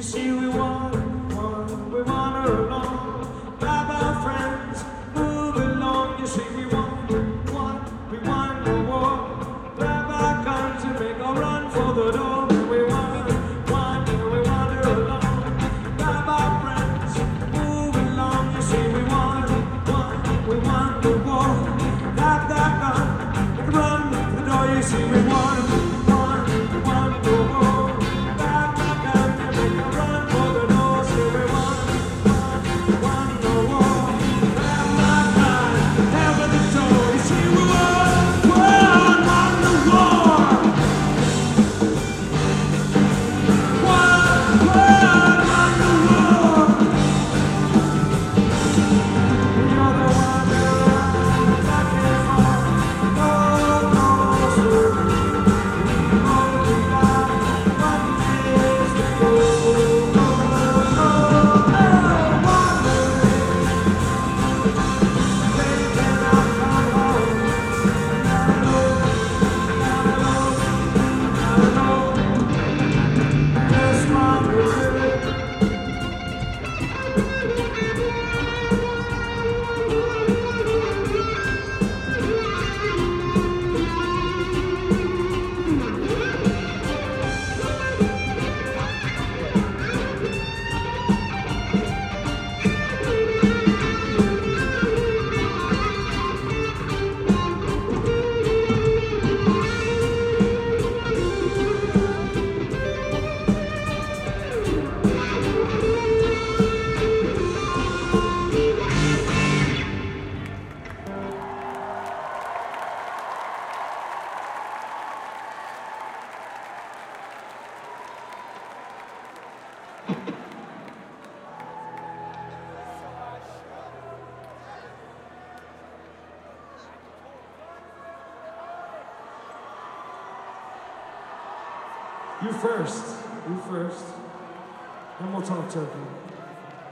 see, we wander along, grab our friends, move along. You see, we want the war, grab our guns and make a run for the door. We wander along, grab our friends, move along. You see, we want the war, grab that gun and run for the door. You see, we want the war. You first, then we'll talk turkey.